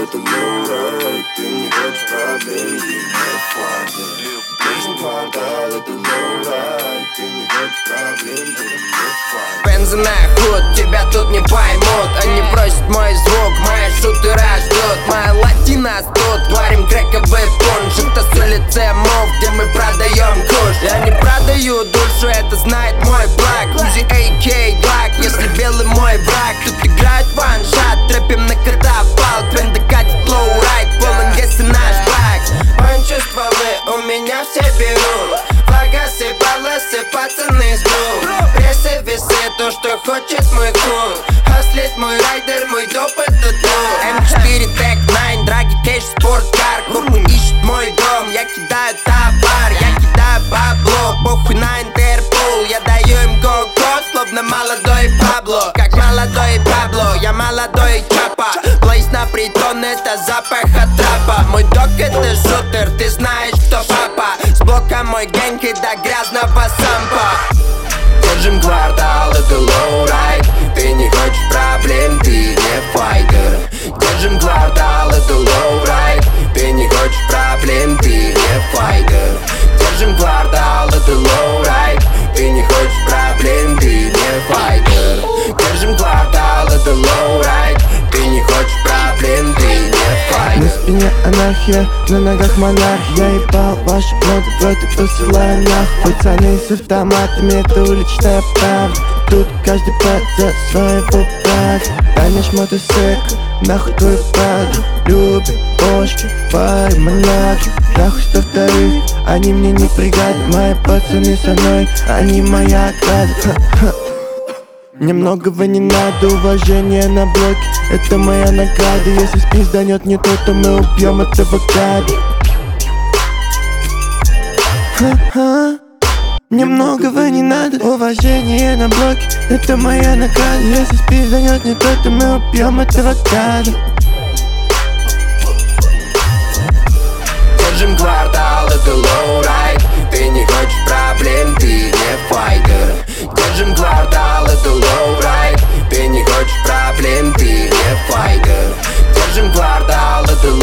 это лоурайд. Ты не хочешь проблем, ты не файтер. Держим квартал, это лоурайд. Ты не хочешь проблем, ты не файтер. Бензиная худ, тебя тут не поймут. Они просят мой звук, мои шутеры ждут. Моя латина тут, варим крэковый пунш. Это с улицы Мув, где мы продаем куш. Я не продаю душу, это знает мой плаг. Узи AK Глак, если белый мой враг. Тут играют ваншот, трэпим на катафалк. Тренды катит лоурайд, полон гесси наш брак. Пончо стволы, у меня все берут. Флага сыпалась, пацаны сбрут. Прессы весы, то, что хочет мой кул. Хаслит мой райдер, мой доп это тур. М4 Tech 9, драги кэш, спорткар. Группы ищет мой дом, я кидаю товар, я кидаю бабло. Похуй на Интерпол, я даю им го-го, словно молодой Пабло. Как молодой Пабло, я молодой Чапа. Плейс на притон, это запах от трапа. Мой дог это шутер, ты знаешь, кто папа. С блока мой гэнг и до грязного сампа. Держим квартал, это лоурайд. Ты не хочешь проблем, ты не файтер. Держим квартал, это лоурайд. Ты не хочешь проблем, ты не файтер. Держим квартал, это лоурайд. Ты не хочешь проблем, ты не файтер. Держим квартал, это лоурайд. Ты не хочешь проблем, ты не файтер. На спине анархия, на ногах монарх. Я ебал ваши моды, в это посылаю нахуй. Пацаны с автоматами, это уличная правда. Тут каждый пад за своего брата. Гонишь мотоцикл, нахуй твою правду. Любим бошки, пари, маньяки. Нахуй 100 вторых, они мне не бригады. Мои пацаны со мной, они моя ограда. Мне многого не надо, уважение на блоке. Это моя награда. Если спизданет не то, то мы убьем этого гада. Мне многого не надо, уважение на блоке. Это моя награда. Если спизданет не то, то мы убьем этого гада. Держим квартал, это лоурайд. Ты не хочешь проблем, ты не файтер. Держим квартал, это лоурайд. Ты не хочешь проблем, ты не файтер. Держим квартал, это